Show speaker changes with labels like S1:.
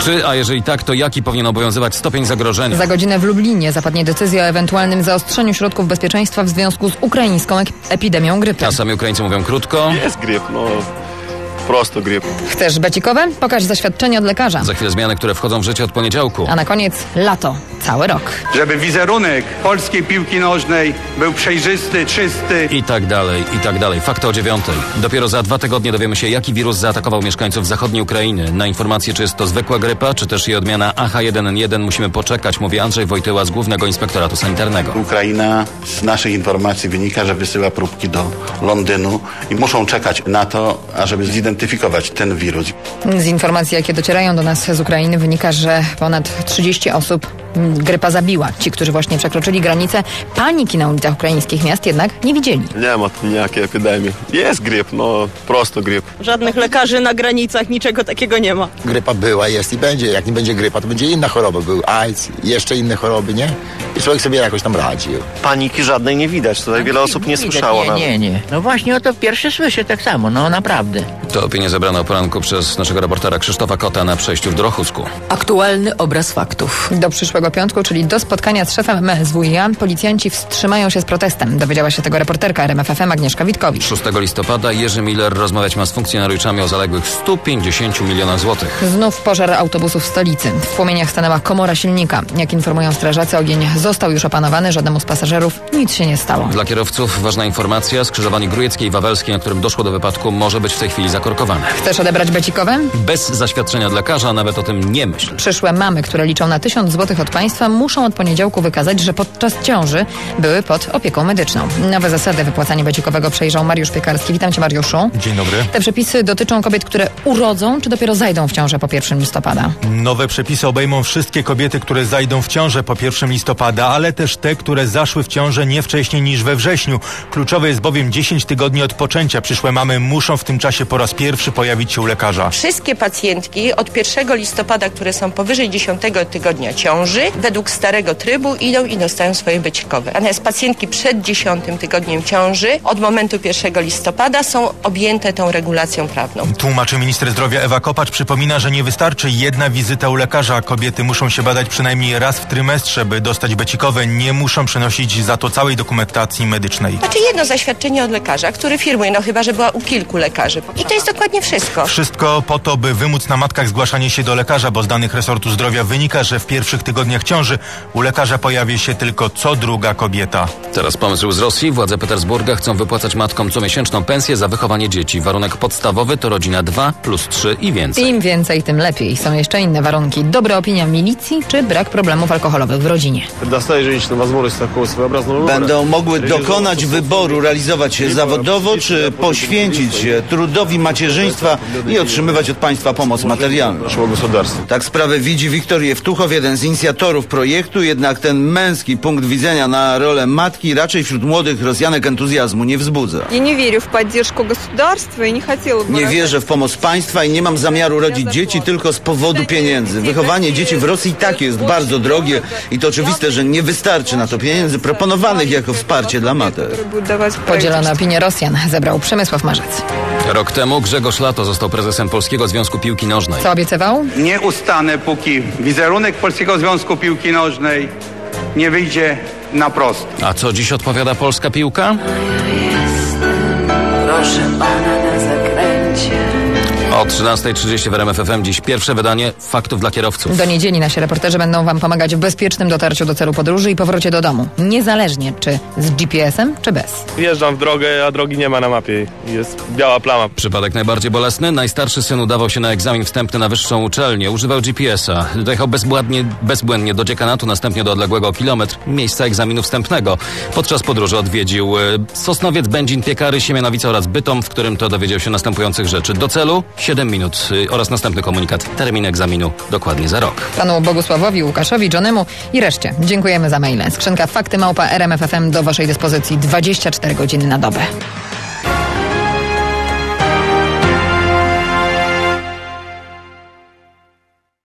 S1: Czy, a jeżeli tak, to jaki powinien obowiązywać stopień zagrożenia?
S2: Za godzinę w Lublinie zapadnie decyzja o ewentualnym zaostrzeniu środków bezpieczeństwa w związku z ukraińską epidemią grypy.
S1: A sami Ukraińcy mówią krótko.
S3: Jest gryp, prosto gryp.
S2: Chcesz becikowe? Pokaż zaświadczenie od lekarza.
S1: Za chwilę zmiany, które wchodzą w życie od poniedziałku.
S2: A na koniec lato. Cały rok.
S4: Żeby wizerunek polskiej piłki nożnej był przejrzysty, czysty.
S1: I tak dalej, i tak dalej. Fakty o 9:00. Dopiero za 2 tygodnie dowiemy się, jaki wirus zaatakował mieszkańców zachodniej Ukrainy. Na informację, czy jest to zwykła grypa, czy też jej odmiana AH1N1, musimy poczekać, mówi Andrzej Wojtyła z Głównego Inspektoratu Sanitarnego.
S5: Ukraina z naszych informacji wynika, że wysyła próbki do Londynu i muszą czekać na to, ażeby zidentyfikować ten wirus.
S2: Z informacji, jakie docierają do nas z Ukrainy, wynika, że ponad 30 osób grypa zabiła. Ci, którzy właśnie przekroczyli granicę, paniki na ulicach ukraińskich miast jednak nie widzieli.
S3: Nie ma tu jakiej epidemii. Jest gryp, prosto gryp.
S6: Żadnych lekarzy na granicach, niczego takiego nie ma.
S7: Grypa była, jest i będzie. Jak nie będzie grypa, to będzie inna choroba. Był AIDS, jeszcze inne choroby, nie? I człowiek sobie jakoś tam radził.
S3: Paniki żadnej nie widać. Tutaj wiele osób nie słyszało nawet.
S8: Nie. No właśnie o to pierwsze słyszę tak samo, naprawdę.
S1: To opinie zebrane o poranku przez naszego reportera Krzysztofa Kota na przejściu w Drochusku.
S9: Aktualny obraz faktów.
S2: Do przyszłego piątku, czyli do spotkania z szefem MSWiA, policjanci wstrzymają się z protestem. Dowiedziała się tego reporterka RMF FM Agnieszka Witkowicz.
S1: 6 listopada Jerzy Miller rozmawiać ma z funkcjonariuszami o zaległych 150 milionach złotych.
S2: Znów pożar autobusów w stolicy. W płomieniach stanęła komora silnika. Jak informują strażacy, ogień został już opanowany, żadnemu z pasażerów nic się nie stało.
S1: Dla kierowców ważna informacja. Skrzyżowanie Grójeckie i Wawelskie, na którym doszło do wypadku, może być w tej chwili zakorkowane.
S2: Chcesz odebrać becikowe?
S1: Bez zaświadczenia od lekarza, nawet o tym nie myśl.
S2: Przyszłe mamy, które liczą na 1000 złotych od państwa, muszą od poniedziałku wykazać, że podczas ciąży były pod opieką medyczną. Nowe zasady wypłacania becikowego przejrzał Mariusz Piekarski. Witam cię, Mariuszu.
S10: Dzień dobry.
S2: Te przepisy dotyczą kobiet, które urodzą, czy dopiero zajdą w ciążę po 1 listopada?
S10: Nowe przepisy obejmą wszystkie kobiety, które zajdą w ciążę po 1 listopada, ale też te, które zaszły w ciążę nie wcześniej niż we wrześniu. Kluczowe jest bowiem 10 tygodni od poczęcia. Przyszłe mamy muszą w tym czasie po raz pierwszy pojawić się u lekarza.
S6: Wszystkie pacjentki od 1 listopada, które są powyżej 10 tygodnia ciąży, według starego trybu idą i dostają swoje becikowe. Natomiast pacjentki przed 10 tygodniem ciąży od momentu 1 listopada są objęte tą regulacją prawną.
S10: Tłumaczy minister zdrowia Ewa Kopacz. Przypomina, że nie wystarczy jedna wizyta u lekarza. Kobiety muszą się badać przynajmniej raz w trymestrze, by dostać becikowe. Nie muszą przenosić za to całej dokumentacji medycznej.
S6: Znaczy jedno zaświadczenie od lekarza, który firmuje, chyba że była u kilku lekarzy. I to jest dokładnie wszystko.
S10: Wszystko po to, by wymóc na matkach zgłaszanie się do lekarza, bo z danych resortu zdrowia wynika, że w pierwszych tygodniach ciąży u lekarza pojawi się tylko co druga kobieta.
S1: Teraz pomysł z Rosji. Władze Petersburga chcą wypłacać matkom comiesięczną pensję za wychowanie dzieci. Warunek podstawowy to rodzina 2 + 3 i więcej.
S2: Im więcej, tym lepiej. Są jeszcze inne warunki. Dobra opinia milicji, czy brak problemów alkoholowych w rodzinie.
S11: Będą mogły dokonać wyboru, realizować się zawodowo, czy poświęcić się trudowi macierzyństwa i otrzymywać od państwa pomoc materialną. Tak sprawę widzi Wiktor Jewtuchow, jeden z inicjatorów projektu, jednak ten męski punkt widzenia na rolę matki raczej wśród młodych Rosjanek entuzjazmu nie wzbudza. Nie wierzę w pomoc państwa i nie mam zamiaru rodzić dzieci tylko z powodu pieniędzy. Wychowanie dzieci w Rosji i tak jest bardzo drogie i to oczywiste, że nie wystarczy na to pieniędzy proponowanych jako wsparcie dla matek.
S2: Podzielone opinie Rosjan zebrał Przemysław Marzec.
S1: Rok temu Grzegorz Lato został prezesem Polskiego Związku Piłki Nożnej.
S2: Co obiecywał?
S4: Nie ustanę, póki wizerunek Polskiego Związku Piłki Nożnej nie wyjdzie na prost.
S1: A co dziś odpowiada polska piłka?
S9: Proszę pana na zakręcie.
S1: O 13:30 w RMF FM dziś pierwsze wydanie Faktów dla kierowców.
S2: Do niedzieli nasi reporterzy będą wam pomagać w bezpiecznym dotarciu do celu podróży i powrocie do domu. Niezależnie czy z GPS-em, czy bez.
S3: Wjeżdżam w drogę, a drogi nie ma na mapie. Jest biała plama.
S1: Przypadek najbardziej bolesny. Najstarszy syn udawał się na egzamin wstępny na wyższą uczelnię. Używał GPS-a. Dojechał bezbłędnie do dziekanatu, następnie do odległego o kilometr miejsca egzaminu wstępnego. Podczas podróży odwiedził Sosnowiec, Będzin, Piekary, Siemianowice oraz Bytom, w którym to dowiedział się następujących rzeczy. Do celu 7 minut oraz następny komunikat. Termin egzaminu dokładnie za rok.
S2: Panu Bogusławowi, Łukaszowi, Johnemu i reszcie dziękujemy za maile. Skrzynka fakty@rmf.fm do waszej dyspozycji 24 godziny na dobę.